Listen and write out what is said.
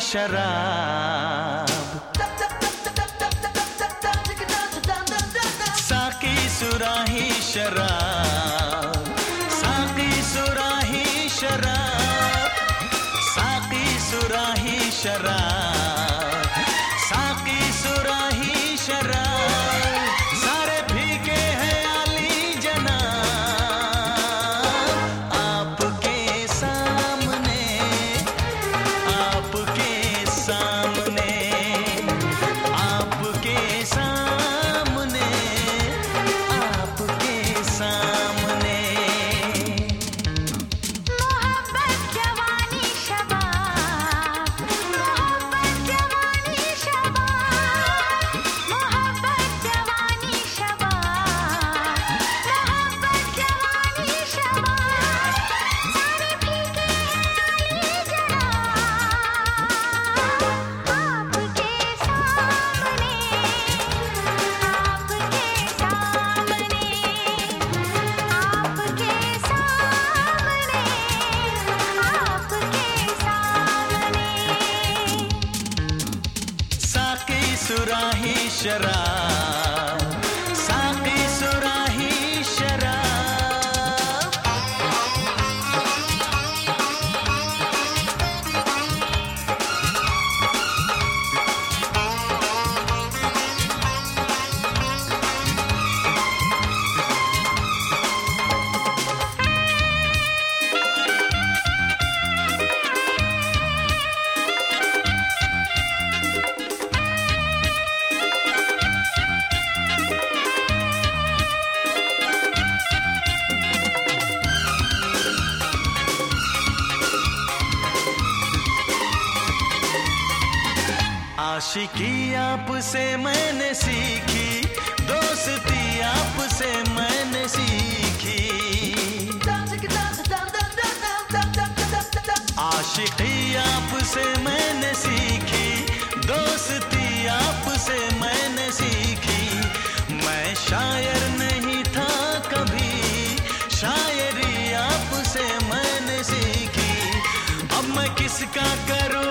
शराब, साकी सुराही शराब, साकी सुराही शराब, साकी सुराही शराब, साकी सुराही शराब, सारे फीके हैं आली जनाब। आपके सामने, आपके सामने, आपके सामने, आपके सामने। मोहब्बत जवानी शबाब, मोहब्बत जवानी शबाब, मोहब्बत जवानी शबाब, मोहब्बत जवानी शबाब, सारे फीके हैं आली जनाब। आपके सामने, आपके सामने, आपके सामने, आपके सामने। साकी सुराही शराब, साकी सुराही शराब। आशिकी आपसे मैंने सीखी, दोस्ती आपसे मैंने सीखी। आशिकी आपसे मैंने सीखी, दोस्ती आपसे मैंने सीखी। मैं शायर नहीं था कभी, शायरी आपसे मैंने सीखी। अब मैं किसका करूं